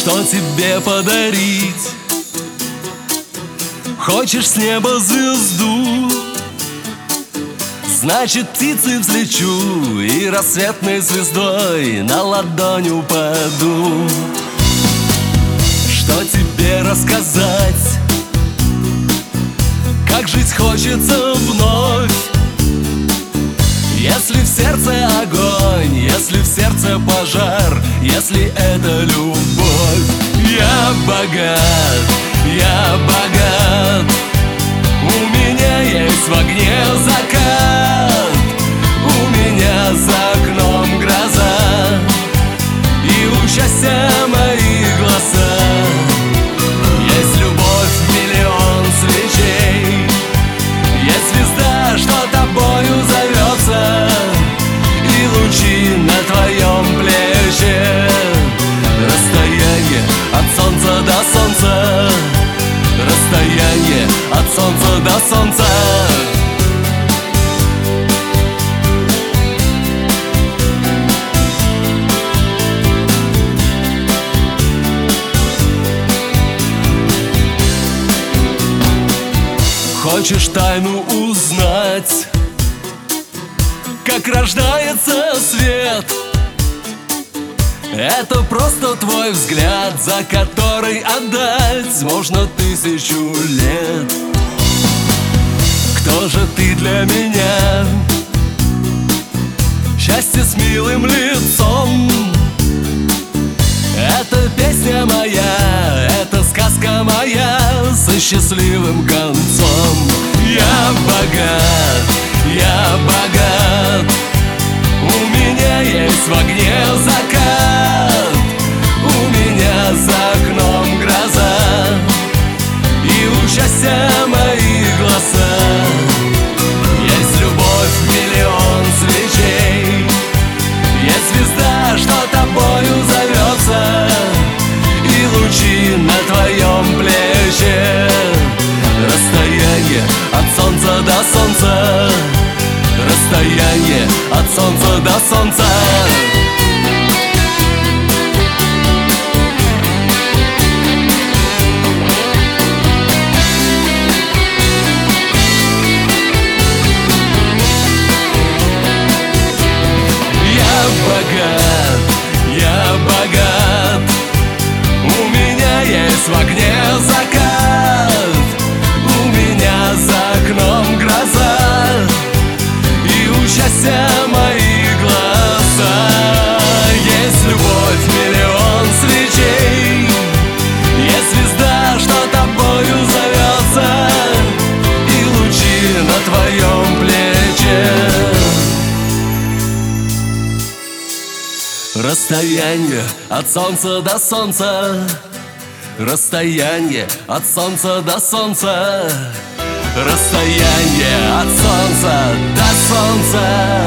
что тебе подарить. Хочешь с неба звезду, значит, птицей взлечу и рассветной звездой на ладонь упаду. Что тебе рассказать, как жить хочется вновь, если в сердце огонь, если в сердце пожар, если это любовь. Я богат, я богат, у меня есть в огне закат, у меня за окном гроза, и у счастья мои глаза. Есть любовь, миллион свечей, есть звезда, что тобою зовется, и лучи на твоем плече. Расстояние от солнца до солнца, расстояние от солнца до солнца. Хочешь тайну узнать, как рождается свет? Это просто твой взгляд, за который отдать можно 1000 лет. Кто же ты для меня? Счастье с милым лицом. Это песня моя, это сказка моя со счастливым концом. Я богат, я богат, у меня есть в огне закат, у меня за окном гроза, и у счастья мои глаза. Есть любовь, миллион свечей, есть звезда, что тобою зовется, и лучи на твоем плече. Расстояние от солнца до солнца, расстояние от солнца до солнца. Я богат, у меня есть в огне закат, у меня за окном гроза, и у счастья мои глаза. Есть любовь, миллион свечей, есть звезда, что тобою зовется, и лучи на твоем плече. Расстояние от солнца до солнца, расстояние от солнца до солнца, расстояние от солнца до солнца.